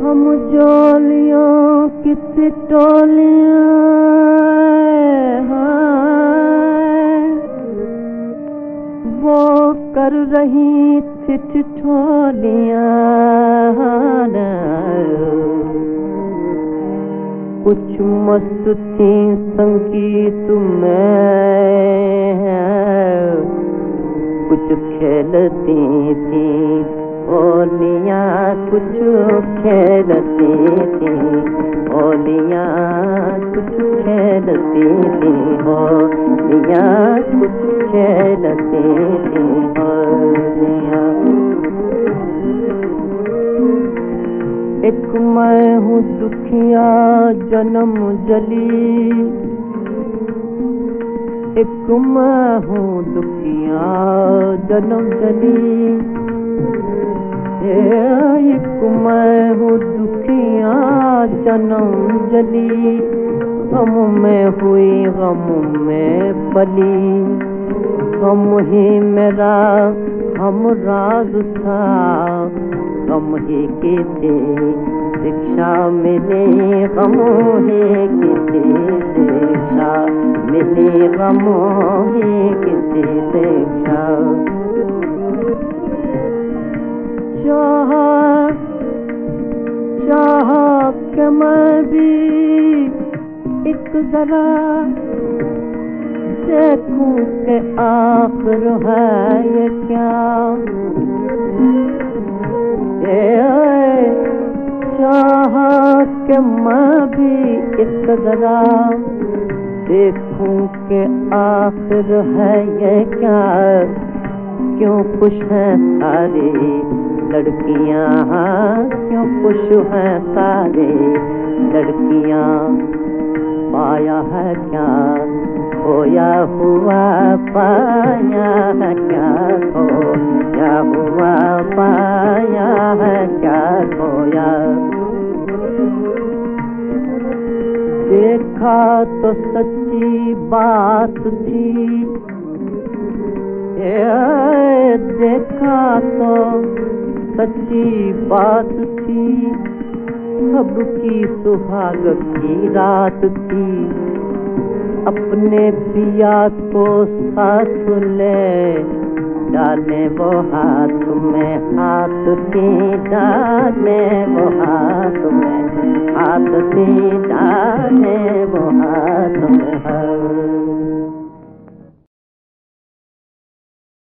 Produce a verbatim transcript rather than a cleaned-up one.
हम जोलियों किसी टोलियां हैं, वो कर रही थी ठिठोलियां। कुछ मस्त थी संगीत में, कुछ खेलती थी होलियां, कुछ खेलती थी होलियां, कुछ खेलती थी होलियां, कुछ खेलती थी होलियां। एक मैं हूँ दुखिया जन्म जली, एक मैं हूँ दुखिया जन्म जली, एक मैं हूँ दुखिया जन्म जली। गम में हुई गम में पली, गम ही मेरा हम राज था, गम ही की थी शिक्षा मिली, गम ही की थी शिक्षा मिली, गम ही की थी शिक्षा। चाह चाह के मैं भी एक जरा देखूं के आखिर है ये क्या, चाह के मैं भी एक जरा देखूं के आखिर है ये क्या। क्यों खुश हैं सारी लड़कियां, क्यों खुश हैं सारी लड़कियां, पाया है क्या खोया हुआ, पाया है क्या खोया हुआ, पाया है क्या खोया। देखा तो सच्ची बात थी, देखा तो सच्ची बात थी, सबकी सुहाग की रात थी। अपने पिया को साथ ले डाले वो हाथ में हाथ थी, डाले वो हाथ में हाथ थी, डाले वो हाथ में हाथ।